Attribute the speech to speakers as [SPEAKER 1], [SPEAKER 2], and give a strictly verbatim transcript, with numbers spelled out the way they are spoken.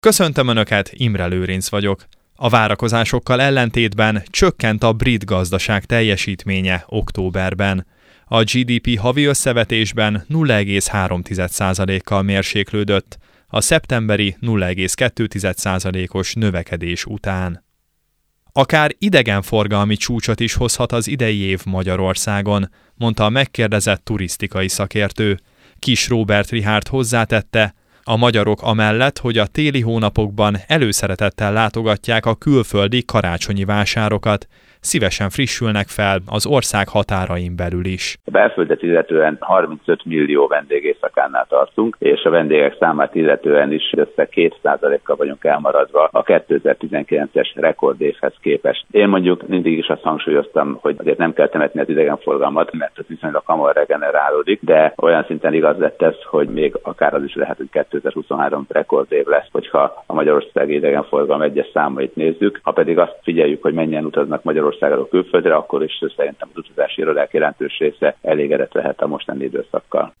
[SPEAKER 1] Köszöntöm Önöket, Imre Lőrinc vagyok. A várakozásokkal ellentétben csökkent a brit gazdaság teljesítménye októberben. A gé dé pé havi összevetésben nulla egész három százalékkal mérséklődött, a szeptemberi nulla egész kettő százalékos növekedés után. Akár idegenforgalmi csúcsot is hozhat az idei év Magyarországon, mondta a megkérdezett turisztikai szakértő. Kis Róbert Richárd hozzátette, a magyarok amellett, hogy a téli hónapokban előszeretettel látogatják a külföldi karácsonyi vásárokat, szívesen frissülnek fel az ország határain belül is.
[SPEAKER 2] A belföldet illetően harmincöt millió vendégészakánál tartunk, és a vendégek számát illetően is össze két százalékkal vagyunk elmaradva a kétezer-tizenkilences rekordévhez képest. Én mondjuk mindig is azt hangsúlyoztam, hogy azért nem kell temetni az idegenforgalmat, mert ez viszonylag hamar regenerálódik, de olyan szinten igaz lett ez, hogy még akár az is lehet, hogy kétezer-huszonhárom rekordév lesz, hogyha a magyarországi idegenforgalom egyes számait nézzük. Ha pedig azt figyeljük, hogy mennyien utaznak Magyarországon külföldre, akkor is szerintem az utazási irodák jelentős része elégedett lehet a mostani időszakkal.